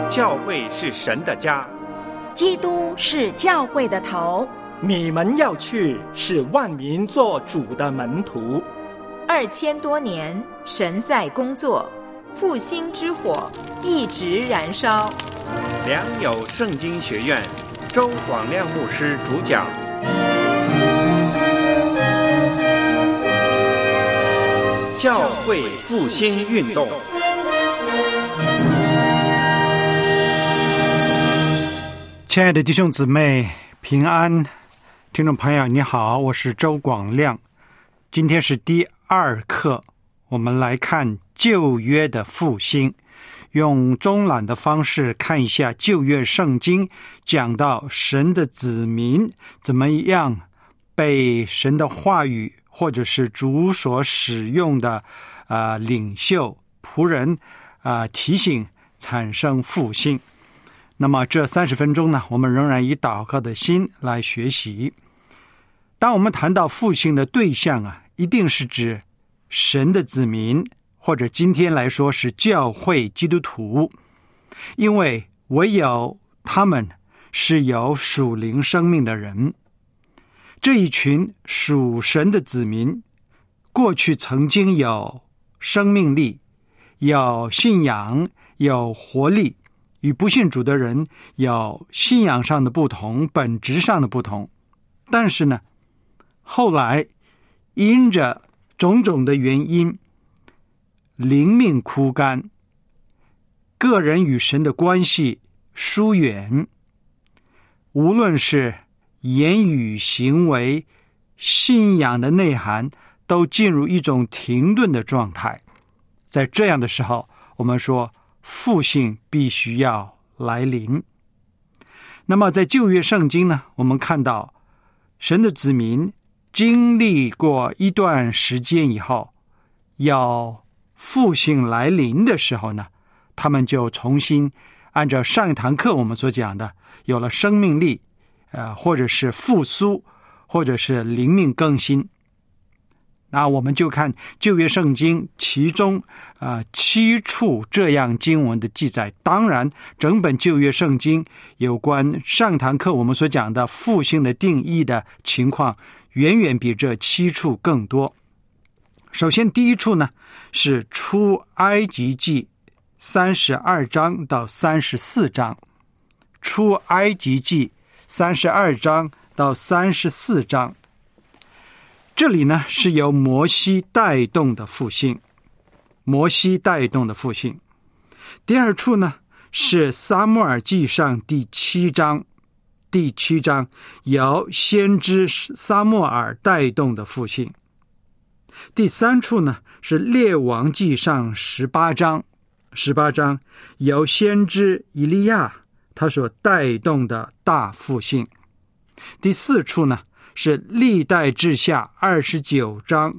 教会是神的家， 基督是教会的头， 你们要去，使万民做主的门徒。 2000多年，神在工作，复兴之火一直燃烧。 良友圣经学院周广亮牧师主讲。教会复兴运动。 亲爱的弟兄姊妹平安，听众朋友你好，我是周广亮。今天是第2课，我们来看旧约的复兴，用中览的方式看一下旧约圣经，讲到神的子民怎么样被神的话语或者是主所使用的领袖仆人提醒，产生复兴。那么这30分钟呢，我们仍然以祷告的心来学习。当我们谈到复兴的对象一定是指神的子民，或者今天来说是教会基督徒，因为唯有他们是有属灵生命的人。这一群属神的子民，过去曾经有生命力，有信仰，有活力，与不信主的人有信仰上的不同，本质上的不同。但是呢，后来因着种种的原因，灵命枯干，个人与神的关系疏远，无论是言语行为，信仰的内涵都进入一种停顿的状态。在这样的时候，我们说复兴必须要来临。那么在旧约圣经呢，我们看到神的子民经历过一段时间以后，要复兴来临的时候呢，他们就重新按照上一堂课我们所讲的，有了生命力，或者是复苏，或者是灵命更新。那我们就看旧约圣经其中7处这样经文的记载。当然整本旧约圣经有关上堂课我们所讲的复兴的定义的情况，远远比这7处更多。首先第一处呢，是出埃及记32章到34章。出埃及记32章到34章，这里呢是由摩西带动的复兴。摩西带动的复兴。第二处呢是撒母耳记上第7章。第7章由先知撒母耳带动的复兴。第三处呢是列王记上18章。18章由先知以利亚他所带动的大复兴。第四处呢是历代志下29章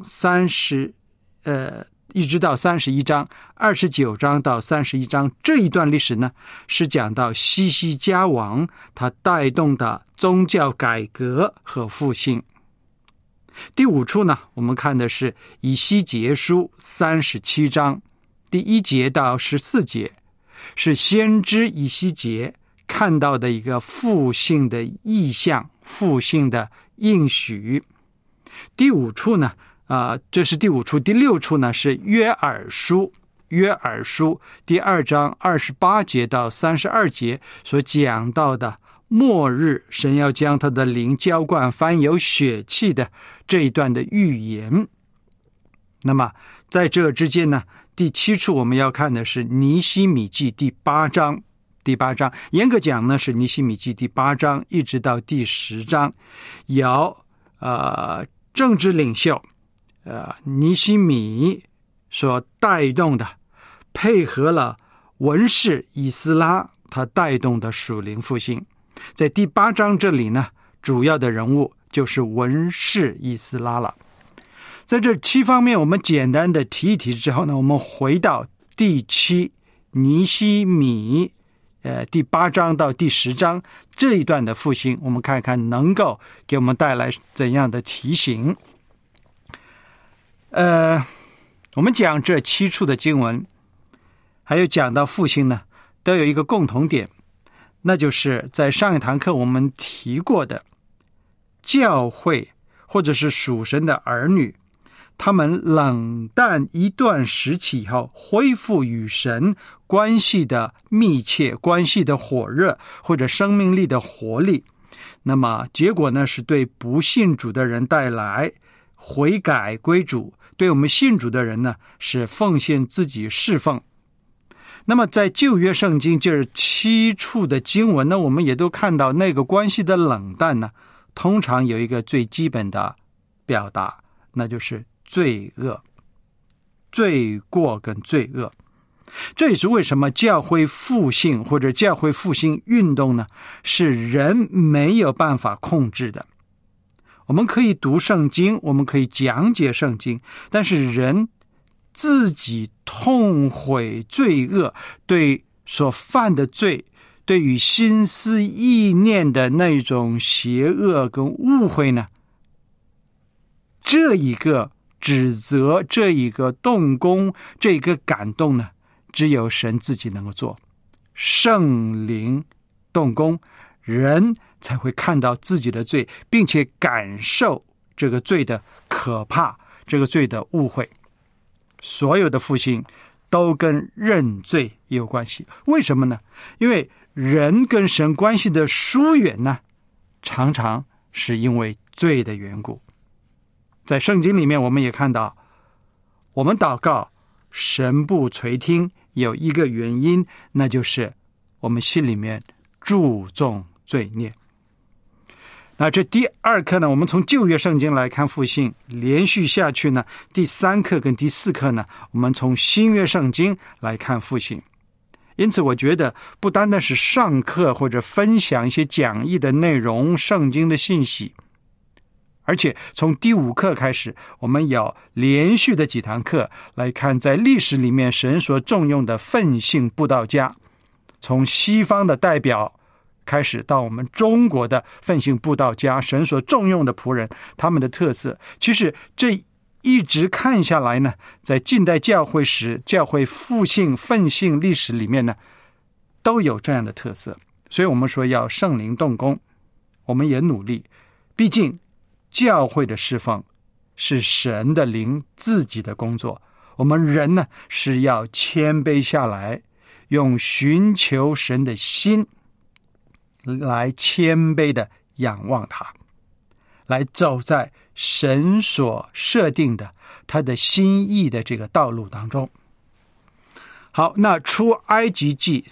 一直到31章，29章到31章这一段历史呢，是讲到西西家王他带动的宗教改革和复兴。第五处呢，我们看的是以西结书37章第1节到14节，是先知以西结看到的一个复兴的意象，复兴的应许。第五处呢这是第五处。第六处呢是约珥书第2章28节到32节所讲到的末日神要将他的灵浇灌凡有血气的这一段的预言。那么在这之间呢，第7处我们要看的是尼希米记第8章。严格讲呢是尼希米记第8章一直到第10章，由政治领袖尼希米所带动的，配合了文士以斯拉他带动的属灵复兴。在第8章这里呢，主要的人物就是文士以斯拉了。在这7方面我们简单的提一提之后呢，我们回到第7尼希米第8章到第10章这一段的复兴，我们看看能够给我们带来怎样的提醒。我们讲这7处的经文，还有讲到复兴呢， 都有一个共同点，那就是在上一堂课我们提过的，教会或者是属神的儿女，他们冷淡一段时期以后，恢复与神关系的密切，关系的火热，或者生命力的活力，那么结果呢，是对不信主的人带来悔改归主，对我们信主的人呢，是奉献自己侍奉。那么在旧约圣经这7处的经文呢，我们也都看到那个关系的冷淡呢，通常有一个最基本的表达，那就是罪恶、罪过跟罪恶。这也是为什么教会复兴或者教会复兴运动呢，是人没有办法控制的。我们可以读圣经，我们可以讲解圣经，但是人自己痛悔罪恶，对所犯的罪，对于心思意念的那种邪恶跟误会呢，这一个指责，这一个动工，这一个感动呢，只有神自己能够做。圣灵动工，人才会看到自己的罪，并且感受这个罪的可怕，这个罪的误会。所有的复兴都跟认罪有关系。为什么呢？因为人跟神关系的疏远呢，常常是因为罪的缘故。在圣经里面我们也看到，我们祷告神不垂听，有一个原因，那就是我们心里面注重罪孽。那这第2课呢，我们从旧约圣经来看复兴，连续下去呢，第3课跟第4课呢，我们从新约圣经来看复兴。因此我觉得不单单是上课或者分享一些讲义的内容，圣经的信息，而且从第5课开始，我们有连续的几堂课来看在历史里面神所重用的奋兴布道家，从西方的代表开始到我们中国的奋兴布道家，神所重用的仆人，他们的特色，其实这一直看下来呢，在近代教会史、教会复兴奋兴历史里面呢，都有这样的特色。所以我们说要圣灵动工，我们也努力，毕竟教会的侍奉是神的灵自己的工作，我们人呢是要谦卑下来，用寻求神的心来谦卑的仰望他，来走在神所设定的他的心意的这个道路当中。好，那出埃及记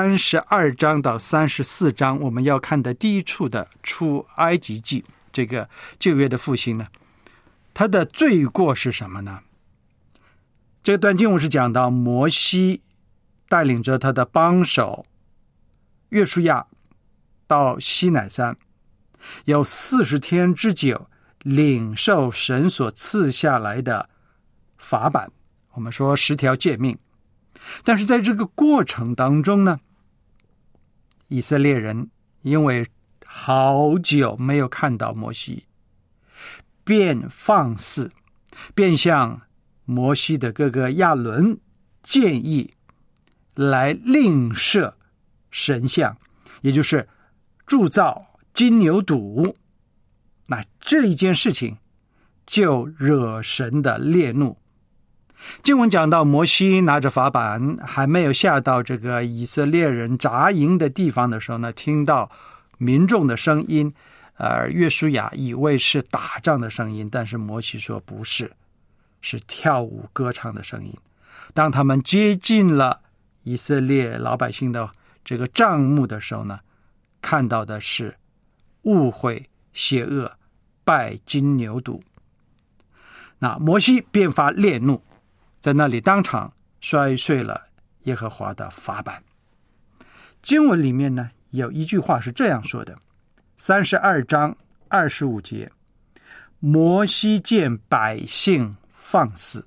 32章到34章我们要看的第一处的出埃及记，这个旧约的复兴呢，他的罪过是什么呢？这段经文是讲到摩西带领着他的帮手约书亚到西乃山，有40天之久领受神所赐下来的法版，我们说10条诫命。但是在这个过程当中呢，以色列人因为好久没有看到摩西，便放肆，便向摩西的哥哥亚伦建议来另设神像，也就是铸造金牛犊。那这一件事情就惹神的烈怒。经文讲到摩西拿着法版还没有下到这个以色列人扎营的地方的时候呢，听到民众的声音，约书亚以为是打仗的声音，但是摩西说不是，是跳舞歌唱的声音。当他们接近了以色列老百姓的这个帐幕的时候呢，看到的是误会、邪恶、拜金牛犊。那摩西便发烈怒，在那里当场摔碎了耶和华的法版。经文里面呢有一句话是这样说的，32章25节，摩西见百姓放肆。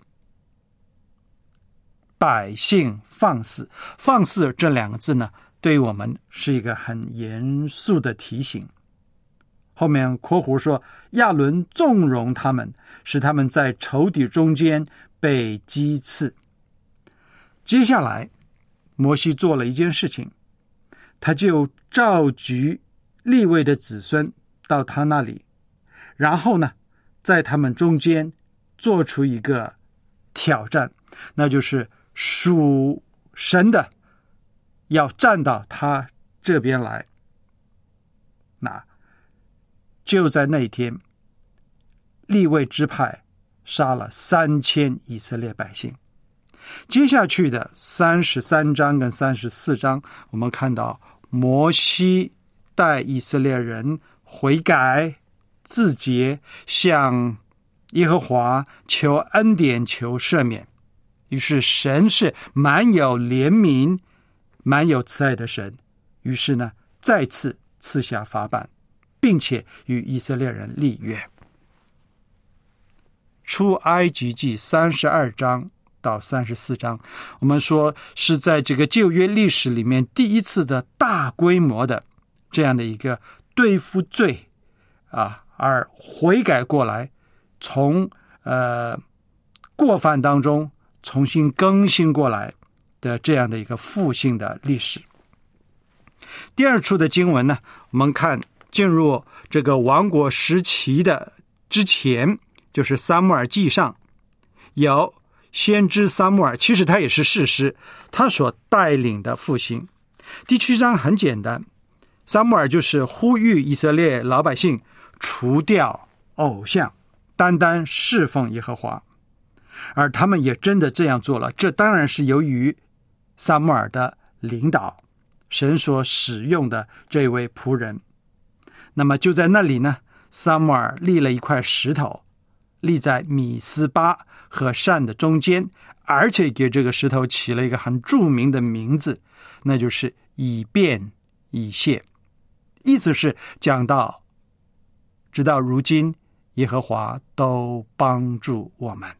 百姓放肆，放肆这2个字呢，对于我们是一个很严肃的提醒。后面括弧说，亚伦纵容他们，使他们在仇敌中间被击刺。接下来摩西做了一件事情，他就召集利未的子孙到他那里，然后呢，在他们中间做出一个挑战，那就是属神的要站到他这边来。那就在那一天，利未支派杀了3000以色列百姓。接下去的33章跟34章，我们看到摩西带以色列人悔改自洁，向耶和华求恩典，求赦免。于是神是满有怜悯满有慈爱的神，于是呢再次赐下法版，并且与以色列人立约。出埃及记32章到34章，我们说是在这个旧约历史里面第一次的大规模的这样的一个对付罪而悔改过来，从过犯当中重新更新过来的这样的一个复兴的历史。第二处的经文呢，我们看进入这个王国时期的之前，就是撒母耳记上有先知撒母耳，其实他也是士师，他所带领的复兴。第7章很简单，撒母耳就是呼吁以色列老百姓除掉偶像，单单侍奉耶和华，而他们也真的这样做了。这当然是由于撒母耳的领导，神所使用的这位仆人。那么就在那里呢，撒母耳立了一块石头，立在米斯巴和善的中间，而且给这个石头起了一个很著名的名字，那就是以便以谢。意思是讲到直到如今耶和华都帮助我们。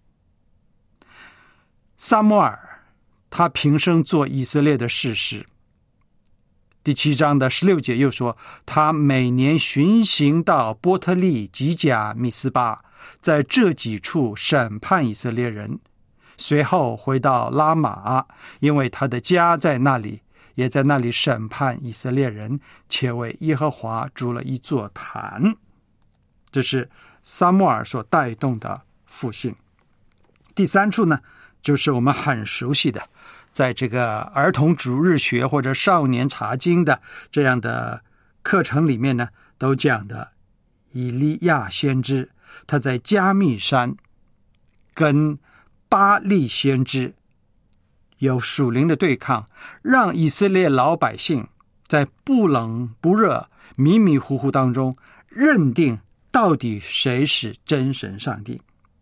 撒母耳他平生做以色列的士师，第7章的16节又说，他每年巡行到波特利、吉甲、米斯巴，在这几处审判以色列人，随后回到拉玛，因为他的家在那里，也在那里审判以色列人，且为耶和华筑了一座坛。这是撒母耳所带动的复兴。第3处呢，就是我们很熟悉的，在这个儿童主日学或者少年查经的这样的课程里面呢，都讲的以利亚先知，他在加密山跟巴力先知有属灵的对抗，让以色列老百姓在不冷不热、迷迷糊糊当中认定到底谁是真神上帝。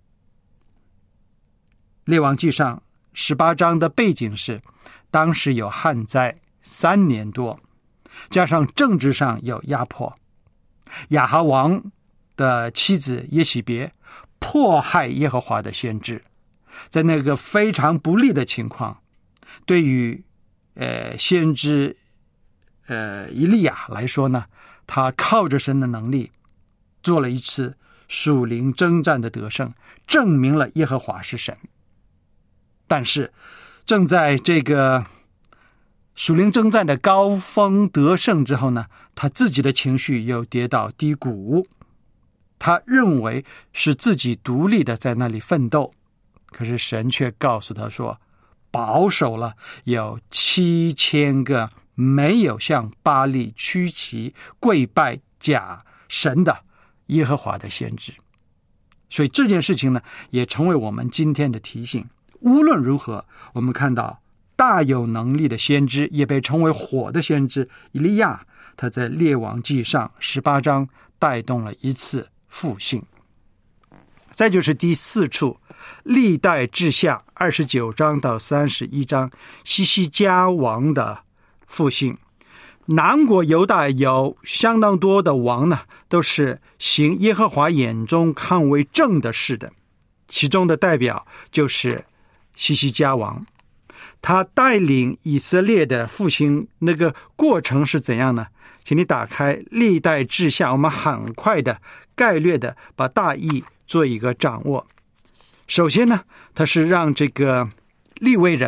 列王记上18章的背景是，当时有旱灾3年多，加上政治上有压迫，亚哈王的妻子耶洗别迫害耶和华的先知，在那个非常不利的情况，对于先知以利亚来说呢，他靠着神的能力做了一次属灵征战的得胜，证明了耶和华是神。但是正在这个属灵征战的高峰得胜之后呢，他自己的情绪又跌到低谷，他认为是自己独立的在那里奋斗，可是神却告诉他说，保守了有7000个没有向巴力屈膝跪拜假神的耶和华的先知。所以这件事情呢，也成为我们今天的提醒。无论如何，我们看到大有能力的先知也被称为火的先知以利亚，他在列王记上18章带动了一次复兴。再就是第4处，历代志下29章到31章，西西家王的复兴。南国犹大有相当多的王呢，都是行耶和华眼中看为正的事的，其中的代表就是西西家王。他带领以色列的复兴，那个过程是怎样呢？请你打开历代志下，我们很快的概略的把大意做一个掌握。首先呢，他是让这个利未人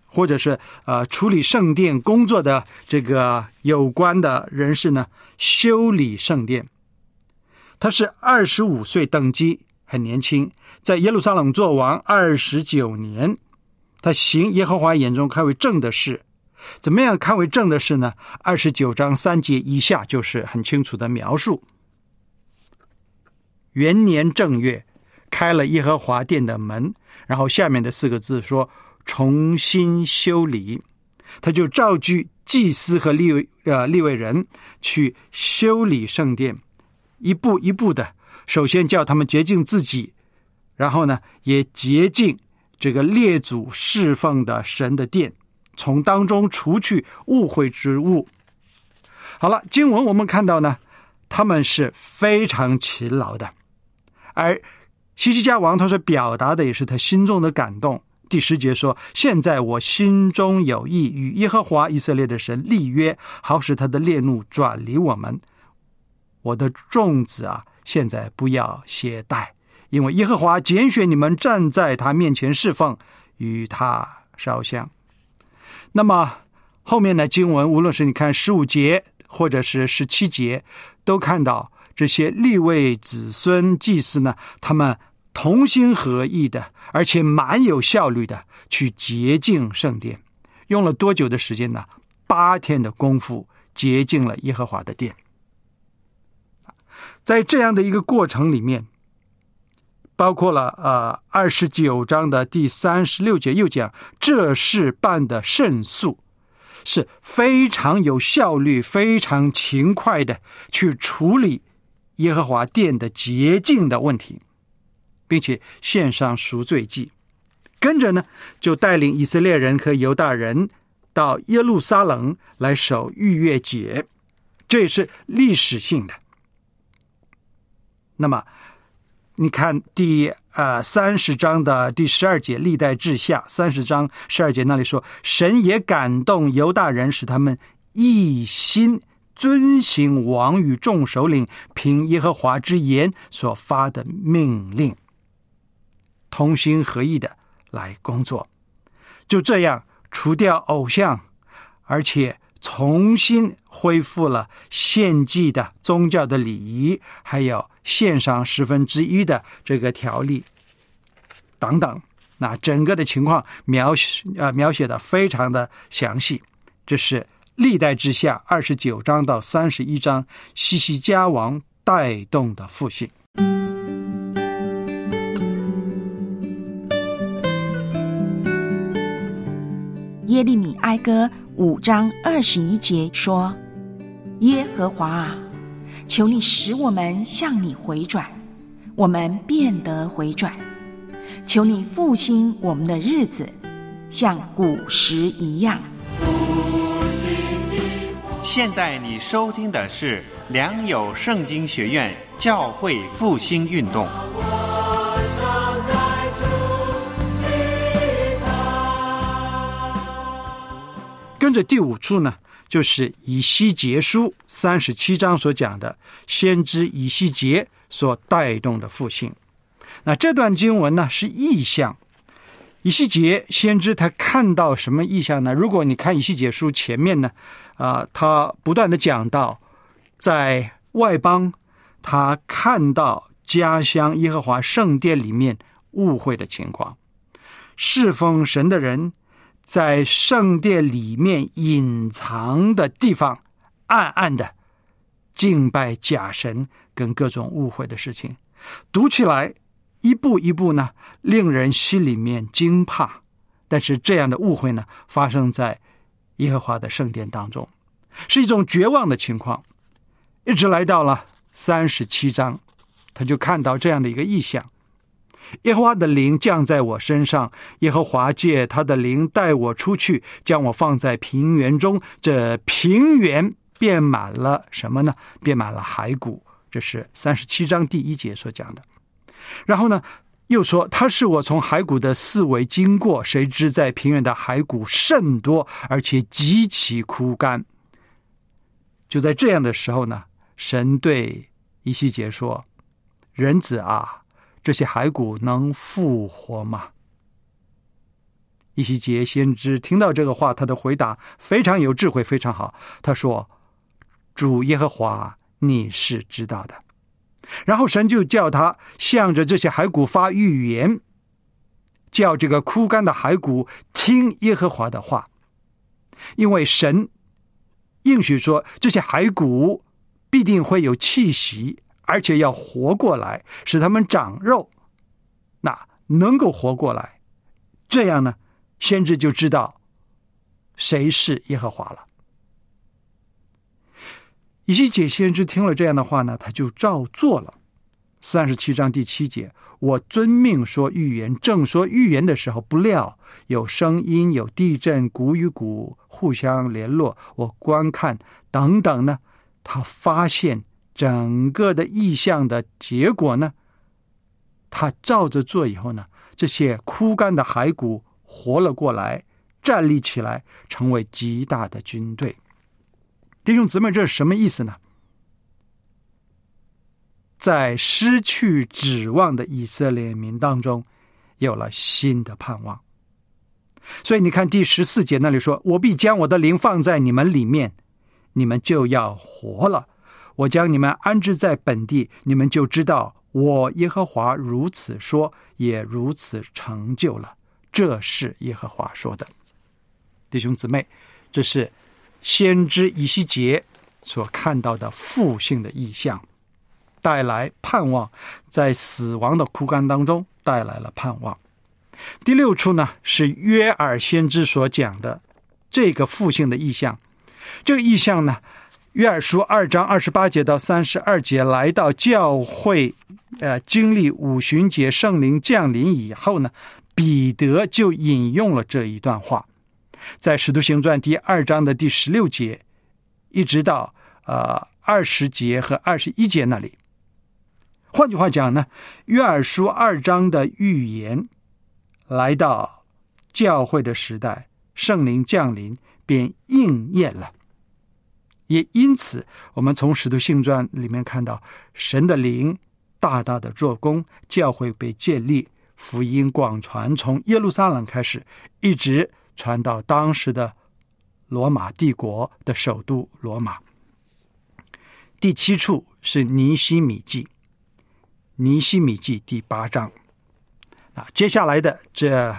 或者是处理圣殿工作的这个有关的人士呢，修理圣殿。他是25岁登基，很年轻，在耶路撒冷做王29年。他行耶和华眼中看为正的事。怎么样看为正的事呢？29章3节以下就是很清楚的描述。元年正月，开了耶和华殿的门，然后下面的4个字说重新修理。他就召集祭司和利未人去修理圣殿，一步一步的，首先叫他们洁净自己，然后呢也洁净这个列祖侍奉的神的殿，从当中除去污秽之物。好了，经文我们看到呢，他们是非常勤劳的，而希西家王他所表达的也是他心中的感动。第10节说，现在我心中有意与耶和华以色列的神立约，好使他的烈怒转离我们。我的众子啊，现在不要懈怠，因为耶和华拣选你们站在他面前侍奉，与他烧香。那么后面的经文，无论是你看15节或者是17节，都看到这些利未子孙祭司呢，他们同心合意的，而且蛮有效率的去洁净圣殿。用了多久的时间呢？8天的功夫洁净了耶和华的殿。在这样的一个过程里面，包括了29章的第36节又讲，这事办得甚速，是非常有效率、非常勤快的去处理耶和华殿的洁净的问题，并且献上赎罪祭。跟着呢，就带领以色列人和犹大人到耶路撒冷来守逾越节，这也是历史性的。那么你看第30章的第12节，历代志下30章12节那里说，神也感动犹大人，使他们一心遵行王与众首领凭耶和华之言所发的命令，同心合意的来工作。就这样除掉偶像，而且重新恢复了献祭的宗教的礼仪，还有献上1/10的这个条例等等。那整个的情况描写的非常的详细。这是历代志下29章到31章希西家王带动的复兴。 耶利米哀歌5章21节说，耶和华啊，求你使我们向你回转，我们变得回转，求你复兴我们的日子，像古时一样。 现在你收听的是良友圣经学院教会复兴运动。 跟着第5处呢，就是以西结书37章所讲的先知以西结所带动的复兴。那这段经文呢是异象。以西结先知他看到什么异象呢？如果你看以西结书前面呢，他不断的讲到在外邦他看到家乡耶和华圣殿里面误会的情况，侍奉神的人在圣殿里面隐藏的地方暗暗的敬拜假神跟各种误会的事情，读起来一步一步呢令人心里面惊怕。但是这样的误会呢发生在耶和华的圣殿当中，是一种绝望的情况。一直来到了37章，他就看到这样的一个异象，耶和华的灵降在我身上，耶和华借他的灵带我出去，将我放在平原中，这平原变满了什么呢？变满了骸骨。这是37章第1节所讲的。然后呢又说，他是我从骸骨的四围经过，谁知在平原的骸骨甚多，而且极其枯干。就在这样的时候呢，神对以西结说，人子啊，这些骸骨能复活吗？ 以西结先知听到这个话，他的回答非常有智慧，非常好。他说：主耶和华，你是知道的。然后神就叫他向着这些骸骨发预言，叫这个枯干的骸骨听耶和华的话。因为神应许说，这些骸骨必定会有气息，而且要活过来，使他们长肉，那能够活过来。这样呢，先知就知道谁是耶和华了。以西结先知听了这样的话呢，他就照做了。37章第7节，我遵命说预言，正说预言的时候，不料有声音，有地震，鼓与鼓互相联络，我观看等等呢，他发现整个的异象的结果呢，他照着做以后呢，这些枯干的骸骨活了过来，站立起来，成为极大的军队。弟兄姊妹，这是什么意思呢？在失去指望的以色列民当中，有了新的盼望。所以你看第14节那里说，我必将我的灵放在你们里面，你们就要活了。我将你们安置在本地，你们就知道我耶和华如此说，也如此成就了。这是耶和华说的。弟兄姊妹，这是先知以西结所看到的复兴的异象，带来盼望，在死亡的枯干当中带来了盼望。第6处呢，是约珥先知所讲的这个复兴的异象。这个异象呢，约珥书2章28节到32节，来到教会经历五旬节圣灵降临以后呢，彼得就引用了这一段话，在使徒行传第2章的第16节一直到20节和21节那里。换句话讲呢，约珥书2章的预言来到教会的时代，圣灵降临便应验了。也因此我们从使徒行传里面看到，神的灵大大的做工，教会被建立，福音广传，从耶路撒冷开始，一直传到当时的罗马帝国的首都罗马。第7处是尼希米记，尼希米记第8章。接下来的这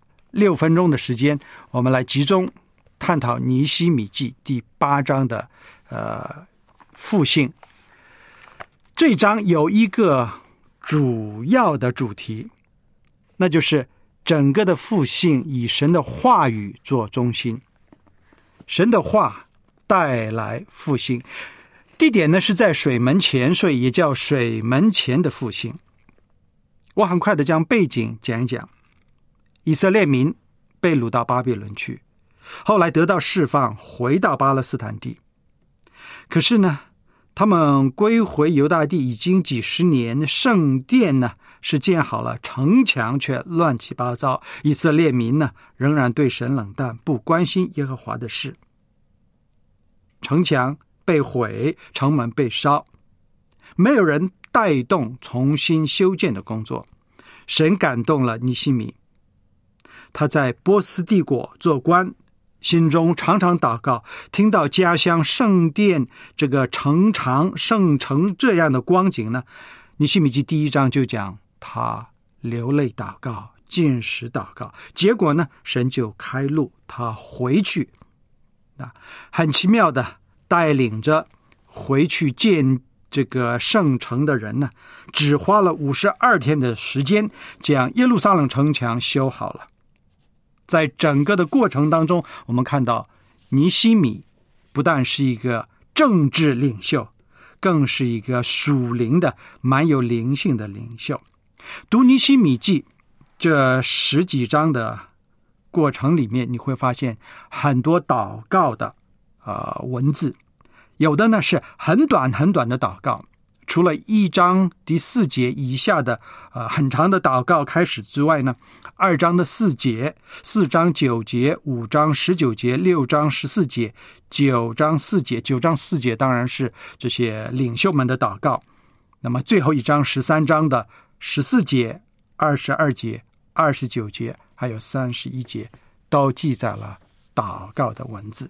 6分钟的时间，我们来集中探讨尼希米记第8章的复兴。这一章有一个主要的主题，那就是整个的复兴以神的话语做中心，神的话带来复兴。地点呢是在水门前，所以也叫水门前的复兴。我很快的将背景讲一讲。以色列民被掳到巴比伦去，后来得到释放，回到巴勒斯坦地。可是呢，他们归回犹大地已经几十年，圣殿呢是建好了，城墙却乱七八糟。以色列民呢仍然对神冷淡，不关心耶和华的事。城墙被毁，城门被烧，没有人带动重新修建的工作。神感动了尼希米，他在波斯帝国做官，心中常常祷告，听到家乡圣殿这个城墙圣城这样的光景呢，尼希米记第1章就讲他流泪祷告，禁食祷告，结果呢，神就开路，他回去，很奇妙的带领着回去建这个圣城的人呢，只花了52天的时间，将耶路撒冷城墙修好了。在整个的过程当中，我们看到尼希米不但是一个政治领袖，更是一个属灵的蛮有灵性的领袖。读尼希米记这10几章的过程里面，你会发现很多祷告的文字，有的呢是很短很短的祷告，除了1章第4节以下的很长的祷告开始之外呢，2章的4节、4章9节、5章19节、6章14节、9章4节。9章4节当然是这些领袖们的祷告。那么最后一章13章的14节、22节、29节还有31节， 都记载了祷告的文字。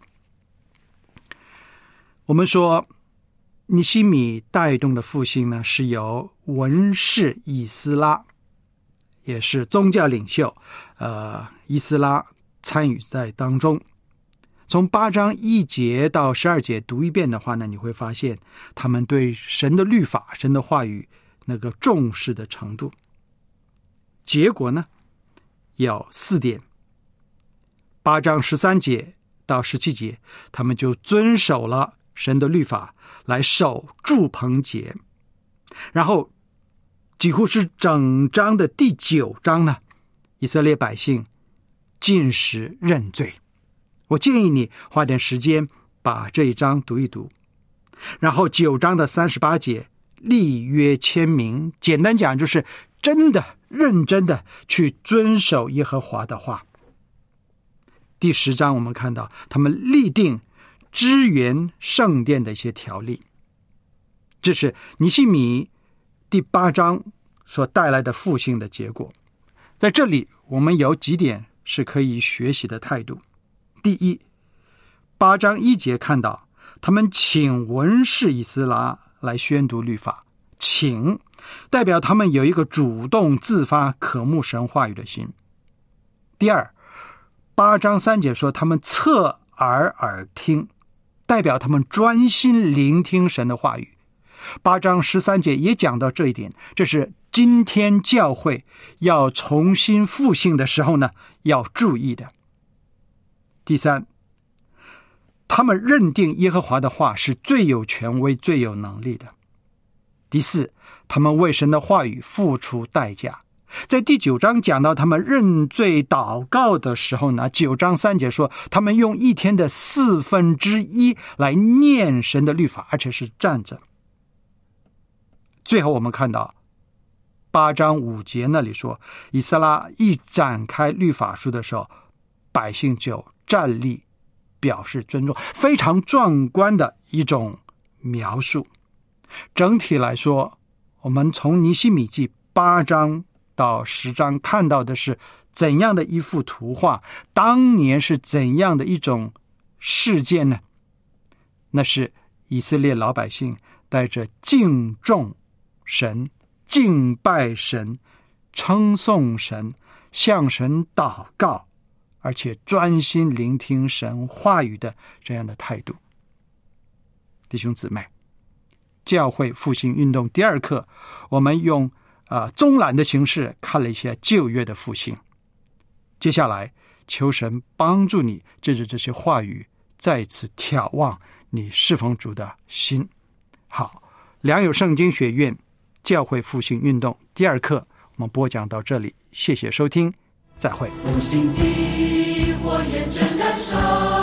我们说尼希米带动的复兴呢，是由文士以斯拉，也是宗教领袖以斯拉参与在当中。从8章1节到12节读一遍的话呢，你会发现他们对神的律法、神的话语那个重视的程度。结果呢有4点。8章13节到17节，他们就遵守了神的律法，来守住棚节。然后几乎是整章的第9章呢，以色列百姓禁食认罪。我建议你花点时间把这一章读一读。然后9章的38节，立约签名，简单讲就是真的认真的去遵守耶和华的话。第10章我们看到他们立定支援圣殿的一些条例，这是尼希米第8章所带来的复兴的结果。在这里我们有几点是可以学习的态度。第一，8章1节看到他们请文士以斯拉来宣读律法，请代表他们有一个主动自发渴慕神话语的心。第二，8章3节说他们侧耳听，代表他们专心聆听神的话语。8章13节也讲到这一点，这是今天教会要重新复兴的时候呢要注意的。第三，他们认定耶和华的话是最有权威、最有能力的。第四，他们为神的话语付出代价。在第9章讲到他们认罪祷告的时候呢，9章3节说他们用一天的1/4来念神的律法，而且是站着。最后我们看到8章5节那里说，以斯拉一展开律法书的时候，百姓就站立表示尊重，非常壮观的一种描述。整体来说，我们从尼希米记8章到10章看到的是怎样的一幅图画，当年是怎样的一种事件呢？那是以色列老百姓带着敬重神、敬拜神、称颂神、向神祷告，而且专心聆听神话语的这样的态度。弟兄姊妹，教会复兴运动第2课，我们用中览的形式看了一下旧约的复兴。接下来求神帮助你借着这些话语再次眺望你侍奉主的心。好，良友圣经学院教会复兴运动第2课我们播讲到这里，谢谢收听，再会。 复兴的火焰正燃烧，